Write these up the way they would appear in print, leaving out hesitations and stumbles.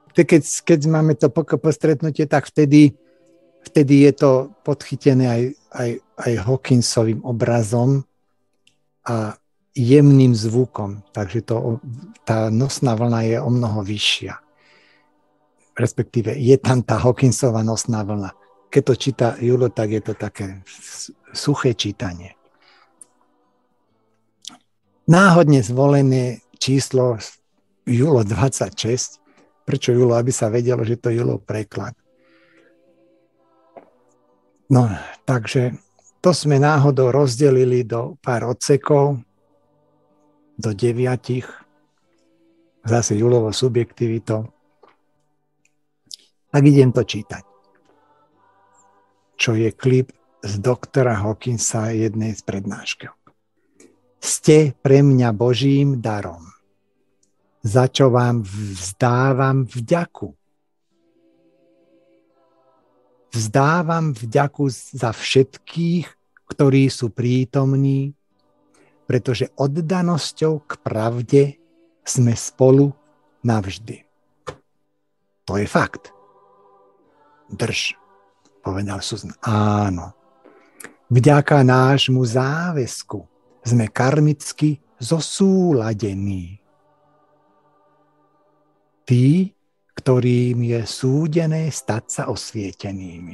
keď máme to PKP stretnutie, tak vtedy je to podchytené aj Hawkinsovým obrazom a jemným zvukom. Takže tá nosná vlna je o mnoho vyššia. Respektíve je tam tá Hawkinsová nosná vlna. Keď to číta Julo, tak je to také suché čítanie. Náhodne zvolené číslo Julo 26. Prečo Julo? Aby sa vedelo, že to je Julov preklad. No, takže to sme náhodou rozdelili do pár odsekov, do 9. Zase Julovo subjektivitou. Tak idem to čítať. Čo je klip z doktora Hawkinsa jednej z prednášok. Ste pre mňa Božím darom, za čo vám vzdávam vďaku. Vzdávam vďaku za všetkých, ktorí sú prítomní, pretože oddanosťou k pravde sme spolu navždy. To je fakt. Drž, povedal Susan. Áno. Vďaka nášmu záväzku sme karmicky zosúladení. Tí, ktorým je súdené stať sa osvietenými.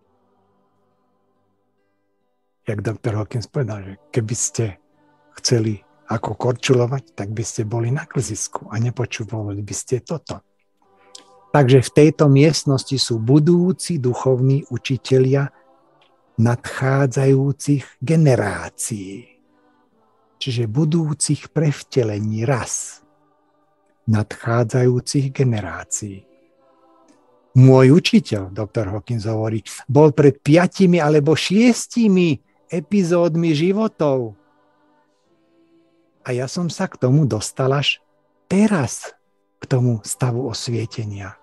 Jak doktor Hawkins povedal, že keby ste chceli ako korčulovať, tak by ste boli na klzisku a nepočúvali by ste toto. Takže v tejto miestnosti sú budúci duchovní učitelia nadchádzajúcich generácií. Čiže budúcich prevtelení raz nadchádzajúcich generácií. Môj učiteľ, doktor Hawkins hovorí, bol pred 5 alebo 6 epizódmi životov. A ja som sa k tomu dostal až teraz, k tomu stavu osvietenia.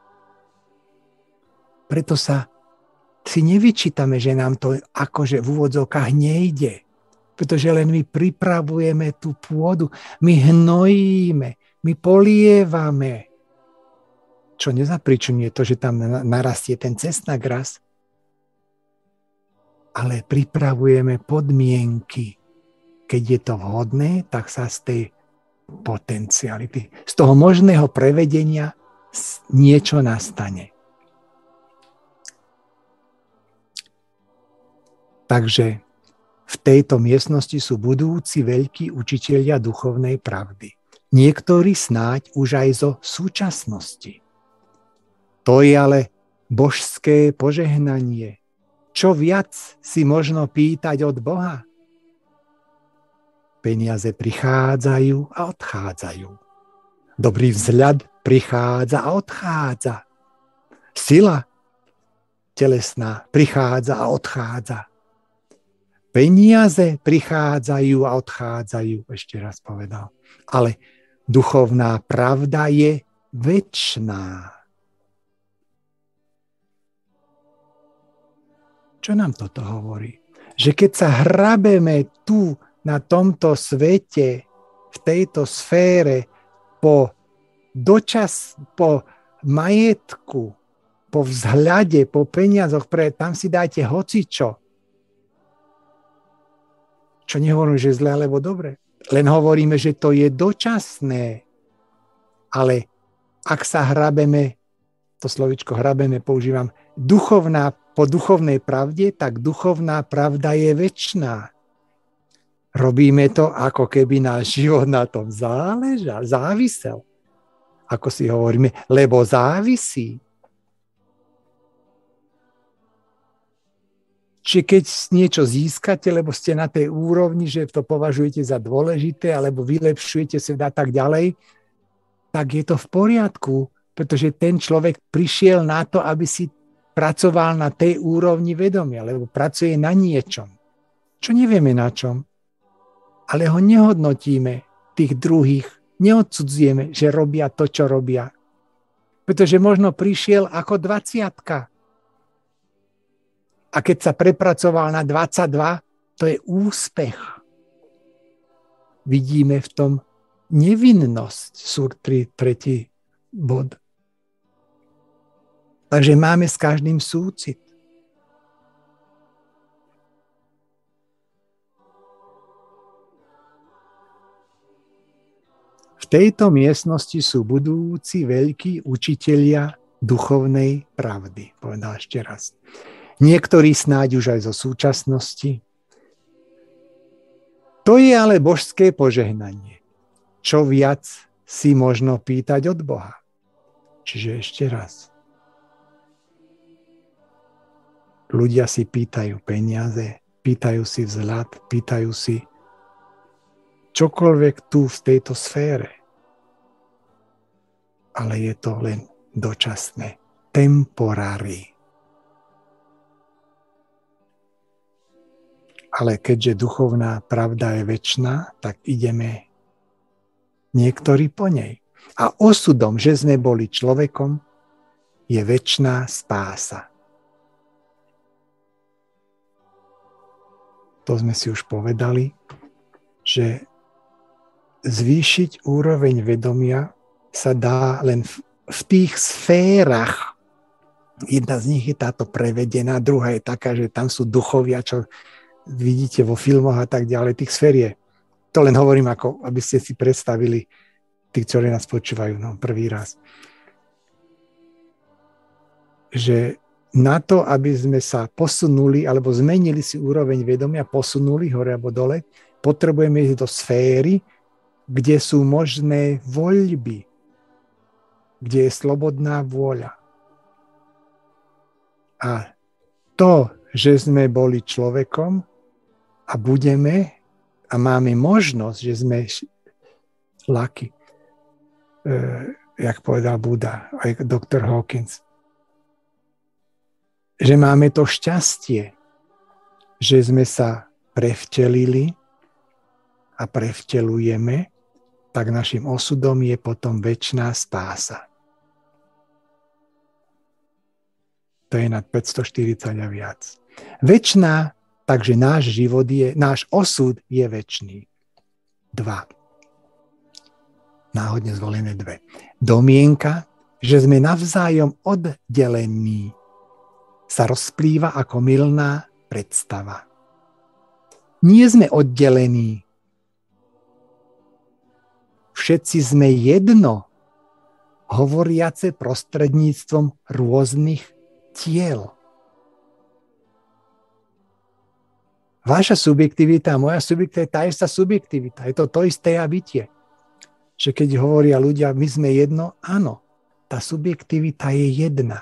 Preto si nevyčítame, že nám to akože v úvodzovkách nejde. Pretože len my pripravujeme tú pôdu, my hnojíme, my polievame. Čo nezapričuje to, že tam narastie ten cesnak raz. Ale pripravujeme podmienky. Keď je to vhodné, tak sa z tej potenciality, z toho možného prevedenia niečo nastane. Takže v tejto miestnosti sú budúci veľkí učitelia duchovnej pravdy. Niektorí snáď už aj zo súčasnosti. To je ale božské požehnanie. Čo viac si možno pýtať od Boha? Peniaze prichádzajú a odchádzajú. Dobrý vzhľad prichádza a odchádza. Sila telesná prichádza a odchádza. Peniaze prichádzajú a odchádzajú, ešte raz povedal. Ale duchovná pravda je večná. Čo nám toto hovorí? Že keď sa hrabeme tu na tomto svete, v tejto sfére, po majetku, po vzhľade, po peniazoch, tam si dáte hocičo. Čo nehovorím, že zle alebo dobre. Len hovoríme, že to je dočasné. Ale ak sa hrabeme, to slovičko hrabeme používam, po duchovnej pravde, tak duchovná pravda je večná. Robíme to, ako keby náš život na tom závisel. Ako si hovoríme, lebo závisí. Čiže keď niečo získate, lebo ste na tej úrovni, že to považujete za dôležité, alebo vylepšujete svet a tak ďalej, tak je to v poriadku, pretože ten človek prišiel na to, aby si pracoval na tej úrovni vedomia, lebo pracuje na niečom, čo nevieme na čom. Ale ho nehodnotíme, tých druhých, neodsudzujeme, že robia to, čo robia. Pretože možno prišiel ako 20-ka. A keď sa prepracoval na 22, to je úspech. Vidíme v tom nevinnosť, sú tretí bod. Takže máme s každým súcit. V tejto miestnosti sú budúci veľkí učitelia duchovnej pravdy, povedal ešte raz. Niektorí snáď už aj zo súčasnosti. To je ale božské požehnanie. Čo viac si možno pýtať od Boha. Čiže ešte raz. Ľudia si pýtajú peniaze, pýtajú si vzhľad, pýtajú si čokoľvek tu v tejto sfére. Ale je to len dočasné, temporary. Ale keďže duchovná pravda je večná, tak ideme niektorí po nej. A osudom, že sme boli človekom, je večná spása. To sme si už povedali, že zvýšiť úroveň vedomia sa dá len v tých sférach. Jedna z nich je táto prevedená, druhá je taká, že tam sú duchovia, čo vidíte vo filmoch a tak ďalej. Tých sfér je. To len hovorím, ako aby ste si predstavili, tí, ktorí nás počúvajú, prvý raz. Že na to, aby sme sa posunuli alebo zmenili si úroveň vedomia, posunuli hore alebo dole, potrebujeme ísť do sféry, kde sú možné voľby, kde je slobodná vôľa. A to, že sme boli človekom a budeme a máme možnosť, že sme lucky, jak povedal Buddha, aj doktor Hawkins, že máme to šťastie, že sme sa prevtelili a prevtelujeme, tak našim osudom je potom večná spása. To je nad 540 a viac. Večná, takže náš život je, náš osud je večný. 2. Náhodne zvolené 2. Domienka, že sme navzájom oddelení, sa rozplýva ako mylná predstava. Nie sme oddelení. Všetci sme jedno, hovoriace prostredníctvom rôznych tiel. Vaša subjektivita a moja subjektivita je tá istá subjektivita. Je to isté a bytie. Že keď hovoria ľudia, my sme jedno, áno, tá subjektivita je jedna.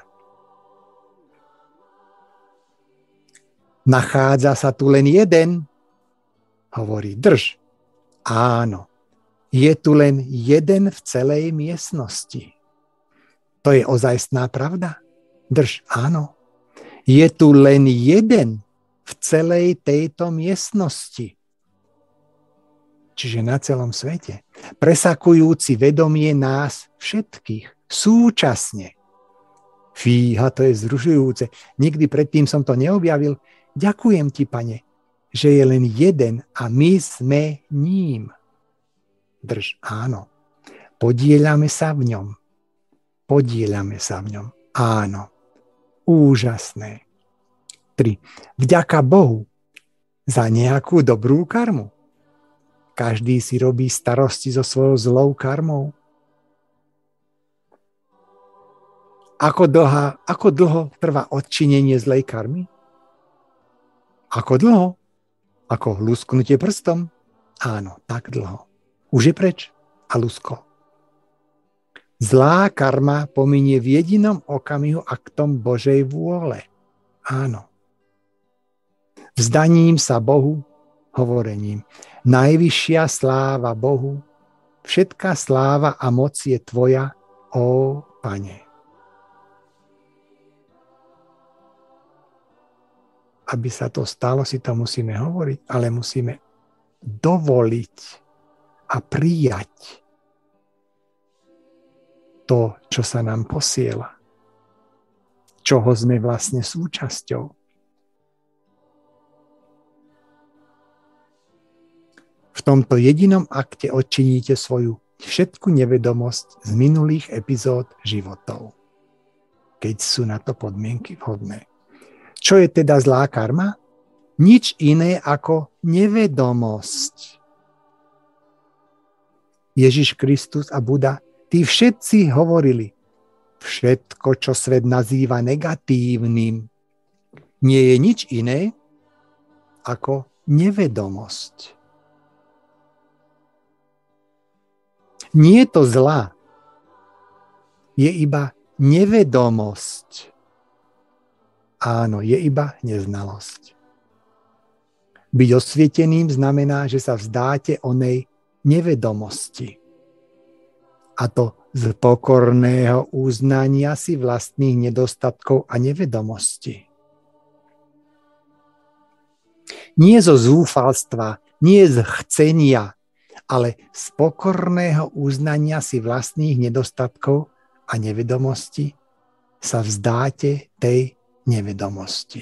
Nachádza sa tu len jeden, hovorí, drž. Áno, je tu len jeden v celej miestnosti. To je ozajstná pravda? Drž, áno. Je tu len jeden v celej tejto miestnosti. Čiže na celom svete. Presakujúci vedomie nás všetkých súčasne. Fíha, to je zrušujúce. Nikdy predtým som to neobjavil. Ďakujem ti, Pane, že je len jeden a my sme ním. Drž, áno. Podieľame sa v ňom. Podieľame sa v ňom. Áno. Úžasné. 3. Vďaka Bohu za nejakú dobrú karmu. Každý si robí starosti so svojou zlou karmou. Ako dlho trvá odčinenie zlej karmy? Ako dlho? Ako lusknutie prstom? Áno, tak dlho. Už je preč a luskol. Zlá karma pominie v jedinom okamihu aktom Božej vôle. Áno. Vzdaním sa Bohu, hovorením. Najvyššia sláva Bohu, všetká sláva a moc je tvoja, ó Pane. Aby sa to stalo, si to musíme hovoriť, ale musíme dovoliť a prijať to, čo sa nám posiela. Čoho sme vlastne súčasťou. V tomto jedinom akte odčiníte svoju všetku nevedomosť z minulých epizód životov. Keď keď sú na to podmienky vhodné. Čo je teda zlá karma? Nič iné ako nevedomosť. Ježiš Kristus a Buda, tí všetci hovorili, všetko, čo svet nazýva negatívnym, nie je nič iné ako nevedomosť. Nie je to zlá, je iba nevedomosť. Áno, je iba neznalosť. Byť osvieteným znamená, že sa vzdáte onej nevedomosti. A to z pokorného uznania si vlastných nedostatkov a nevedomosti. Nie zo zúfalstva, nie z chcenia, ale z pokorného uznania si vlastných nedostatkov a nevedomosti sa vzdáte tej nevedomosti.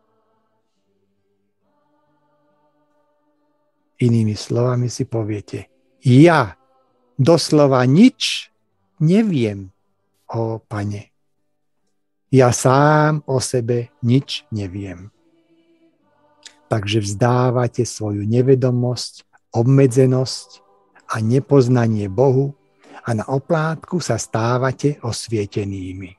Inými slovami si poviete, ja doslova nič neviem, ó Pane. Ja sám o sebe nič neviem. Takže vzdávate svoju nevedomosť, obmedzenosť a nepoznanie Bohu a na oplátku sa stávate osvietenými.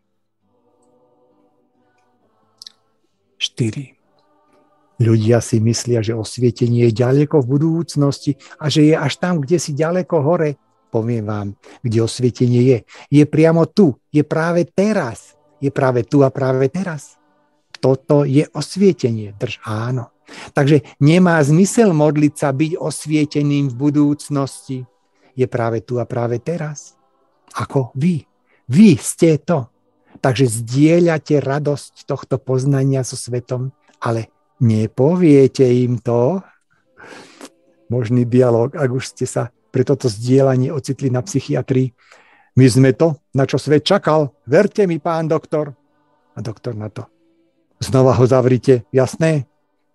4. Ľudia si myslia, že osvietenie je ďaleko v budúcnosti a že je až tam, kde si ďaleko hore. Poviem vám, kde osvietenie je. Je priamo tu, je práve teraz. Je práve tu a práve teraz. Toto je osvietenie. Áno. Takže nemá zmysel modliť sa byť osvieteným v budúcnosti. Je práve tu a práve teraz. Ako vy. Vy ste to. Takže zdieľate radosť tohto poznania so svetom, ale nepoviete im to. Možný dialog, ak už ste sa pre toto zdieľanie ocitli na psychiatrii. My sme to, na čo svet čakal. Verte mi, pán doktor. A doktor na to. Znova ho zavrite, jasné?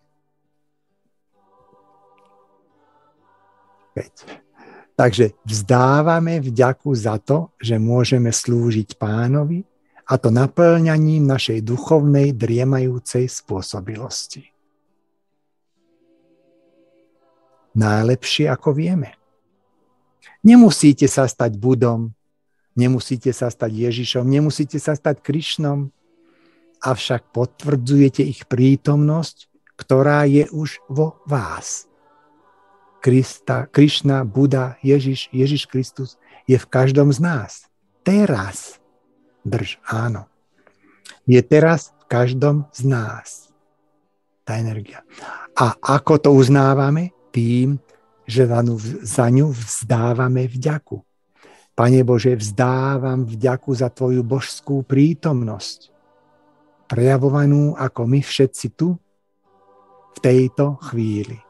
5. Takže vzdávame vďaku za to, že môžeme slúžiť Pánovi, a to naplňaním našej duchovnej driemajúcej spôsobilosti. Najlepšie, ako vieme. Nemusíte sa stať Budom, nemusíte sa stať Ježišom, nemusíte sa stať Krišnom, avšak potvrdzujete ich prítomnosť, ktorá je už vo vás. Krišna, Buda, Ježiš Kristus je v každom z nás. Teraz. Áno. Je teraz v každom z nás. Tá energia. A ako to uznávame? Tým, že za ňu vzdávame vďaku. Pane Bože, vzdávam vďaku za Tvoju božskú prítomnosť, prejavovanú ako my všetci tu, v tejto chvíli.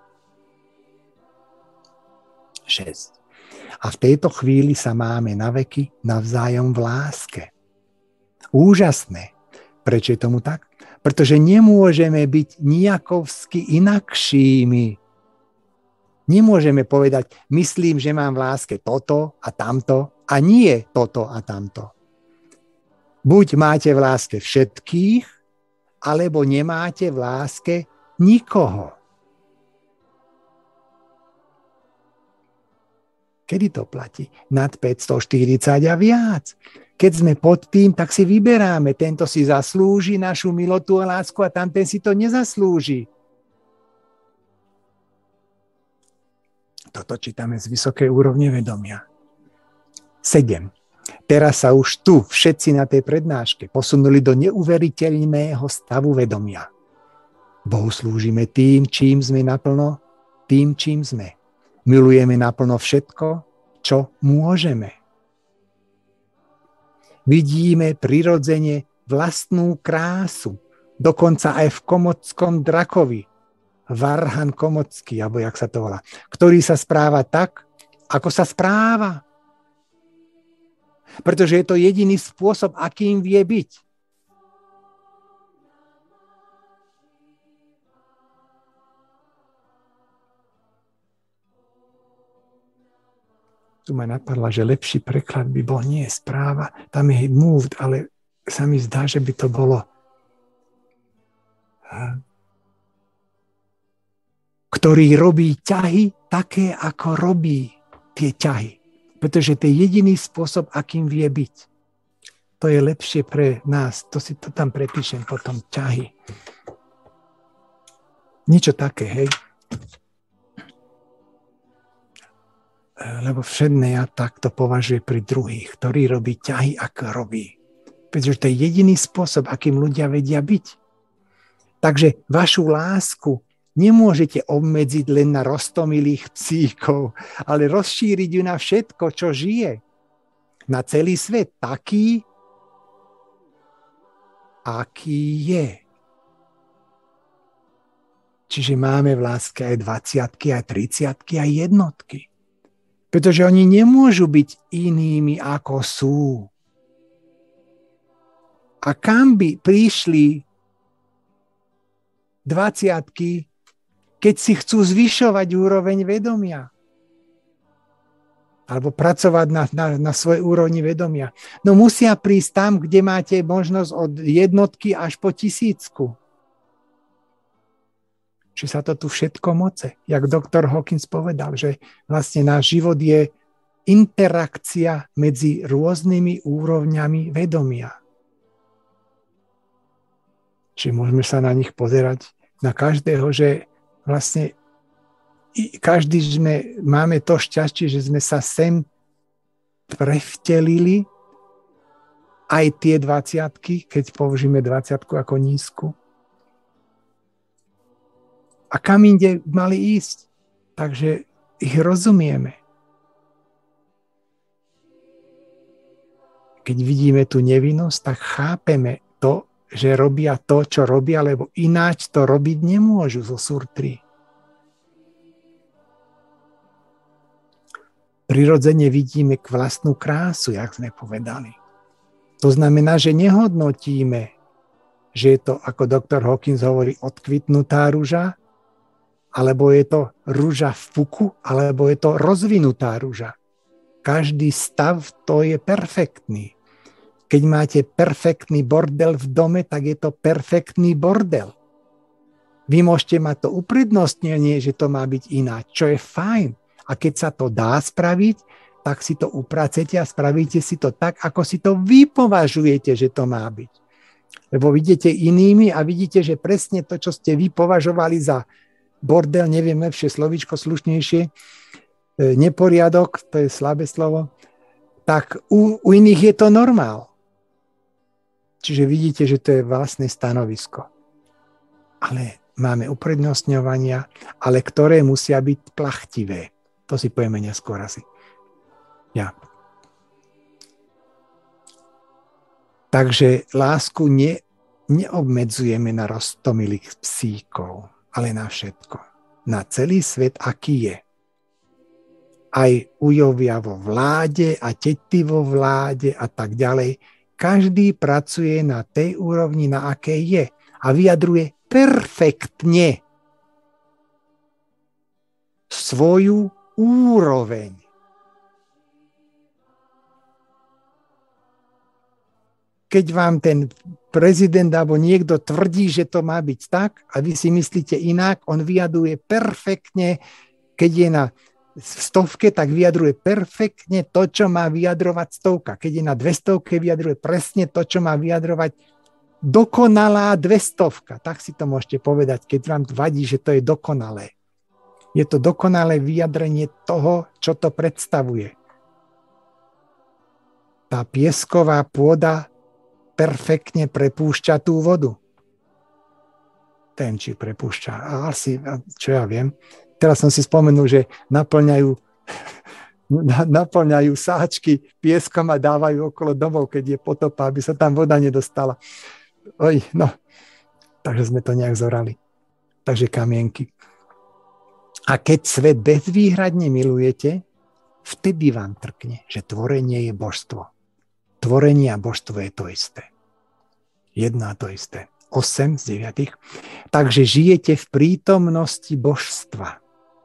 6. A v tejto chvíli sa máme na veky navzájom v láske. Úžasné. Prečo je tomu tak? Pretože nemôžeme byť nijakovsky inakšími. Nemôžeme povedať, myslím, že mám v láske toto a tamto a nie toto a tamto. Buď máte v láske všetkých, alebo nemáte v láske nikoho. Kedy to platí? Nad 540 a viac. Keď sme pod tým, tak si vyberáme. Tento si zaslúži našu milotu a lásku a tamten si to nezaslúži. Toto čítame z vysokej úrovne vedomia. 7. Teraz sa už tu všetci na tej prednáške posunuli do neuveriteľného stavu vedomia. Bohu slúžime tým, čím sme naplno, tým, čím sme. Milujeme naplno všetko, čo môžeme. Vidíme prirodzene vlastnú krásu, dokonca aj v komotskom drakovi, Varhan komocký, alebo jak sa to volá, ktorý sa správa tak, ako sa správa. Pretože je to jediný spôsob, akým vie byť. Tu ma napadla, že lepší preklad by bol nie správa, tam je moved, ale sa mi zdá, že by to bolo, ktorý robí ťahy také, ako robí tie ťahy. Pretože to je jediný spôsob, akým vie byť. To je lepšie pre nás. To si to tam prepíšem potom, ťahy. Niečo také, hej. Lebo všedné ja takto považuje pri druhých, ktorý robí ťahy, ako robí. Pretože to je jediný spôsob, akým ľudia vedia byť. Takže vašu lásku nemôžete obmedziť len na roztomilých psíkov, ale rozšíriť ju na všetko, čo žije. Na celý svet taký, aký je. Čiže máme v láske aj 20-ky, aj 30-ky, aj jednotky. Pretože oni nemôžu byť inými, ako sú. A kam by prišli 20-ky, keď si chcú zvyšovať úroveň vedomia? Alebo pracovať na svojej úrovni vedomia. No musia prísť tam, kde máte možnosť od jednotky až po 1000. Či sa to tu všetko moce. Jak doktor Hawkins povedal, že vlastne náš život je interakcia medzi rôznymi úrovňami vedomia. Či môžeme sa na nich pozerať na každého, že vlastne každý máme to šťastie, že sme sa sem prevtelili aj tie 20-ky, keď použijeme 20-ku ako nízku. A kam inde mali ísť? Takže ich rozumieme. Keď vidíme tú nevinnosť, tak chápeme to, že robia to, čo robia, lebo ináč to robiť nemôžu zo surtri. Prirodzene vidíme k vlastnú krásu, jak sme povedali. To znamená, že nehodnotíme, že je to, ako doktor Hawkins hovorí, odkvitnutá ruža, alebo je to ruža v puku, alebo je to rozvinutá ruža. Každý stav to je perfektný. Keď máte perfektný bordel v dome, tak je to perfektný bordel. Vy môžete mať to uprednostnenie, že to má byť ináč, čo je fajn. A keď sa to dá spraviť, tak si to upracete a spravíte si to tak, ako si to vy považujete, že to má byť. Lebo vidíte inými a vidíte, že presne to, čo ste vy považovali za bordel, neviem lepšie slovíčko, slušnejšie, neporiadok, to je slabé slovo, tak u iných je to normál. Čiže vidíte, že to je vlastné stanovisko. Ale máme uprednostňovania, ale ktoré musia byť plachtivé. To si povieme neskôr asi. Ja. Takže lásku neobmedzujeme na roztomilých psíkov, ale na všetko. Na celý svet, aký je. Aj ujovia vo vláde a tety vo vláde a tak ďalej. Každý pracuje na tej úrovni, na akej je. A vyjadruje perfektne svoju úroveň. Keď vám ten prezident alebo niekto tvrdí, že to má byť tak a vy si myslíte inak, on vyjadruje perfektne, keď je na 100, tak vyjadruje perfektne to, čo má vyjadrovať 100. Keď je na 200, vyjadruje presne to, čo má vyjadrovať dokonalá 200. Tak si to môžete povedať, keď vám vadí, že to je dokonalé. Je to dokonalé vyjadrenie toho, čo to predstavuje. Tá piesková pôda perfektne prepúšťa tú vodu. Ten, či prepúšťa. Asi, čo ja viem. Teraz som si spomenul, že naplňajú sáčky pieskom a dávajú okolo domov, keď je potopa, aby sa tam voda nedostala. Oj, no. Takže sme to nejak zorali. Takže kamienky. A keď svet bezvýhradne milujete, vtedy vám trkne, že tvorenie je božstvo. Tvorenie a božstvo je to isté. Jedno a to isté. 8 z 9. Takže žijete v prítomnosti božstva.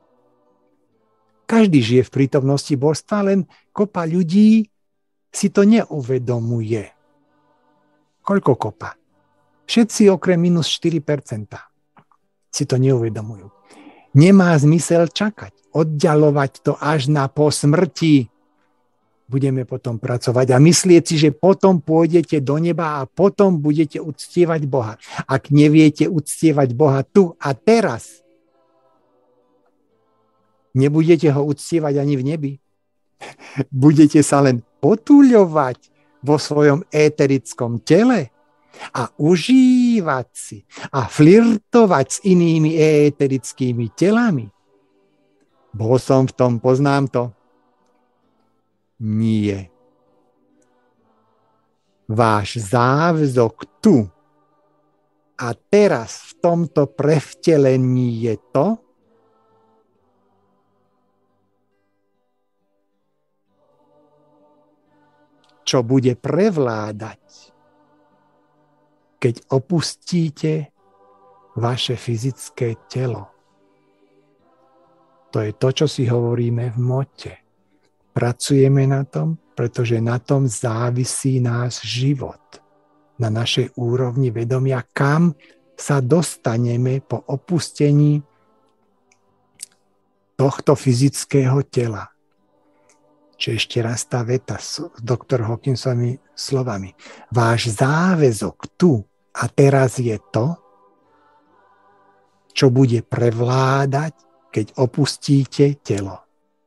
Každý žije v prítomnosti božstva, len kopa ľudí si to neuvedomuje. Koľko kopa? Všetci okrem minus 4% si to neuvedomujú. Nemá zmysel čakať, oddialovať to až na po smrti. Budeme potom pracovať a myslieť si, že potom pôjdete do neba a potom budete uctievať Boha. Ak neviete uctievať Boha tu a teraz, nebudete ho uctievať ani v nebi. Budete sa len potúľovať vo svojom éterickom tele a užívať si a flirtovať s inými éterickými telami. Bol som v tom, poznám to. Nie. Váš záväzok tu a teraz v tomto prevtelení je to, čo bude prevládať, keď opustíte vaše fyzické telo. To je to, čo si hovoríme v mote. Pracujeme na tom, pretože na tom závisí náš život. Na našej úrovni vedomia, kam sa dostaneme po opustení tohto fyzického tela. Čiže ešte raz tá veta s doktor Hawkinsovými slovami. Váš záväzok tu a teraz je to, čo bude prevládať, keď opustíte telo.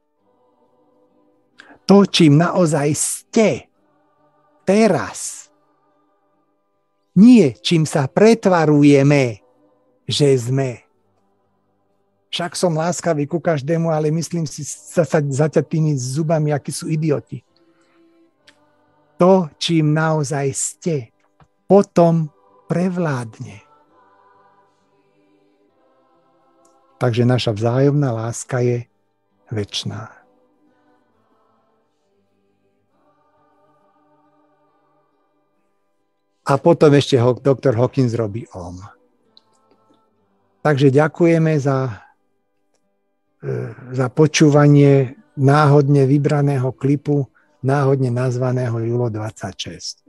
To, čím naozaj ste teraz, nie čím sa pretvarujeme, že sme. Však som láskavý ku každému, ale myslím si sa zaťatými zubami, akí sú idioti. To, čím naozaj ste, potom prevládne. Takže naša vzájomná láska je večná. A potom ešte doktor Hawkins robí Om. Takže ďakujeme za počúvanie náhodne vybraného klipu, náhodne nazvaného Julo 26.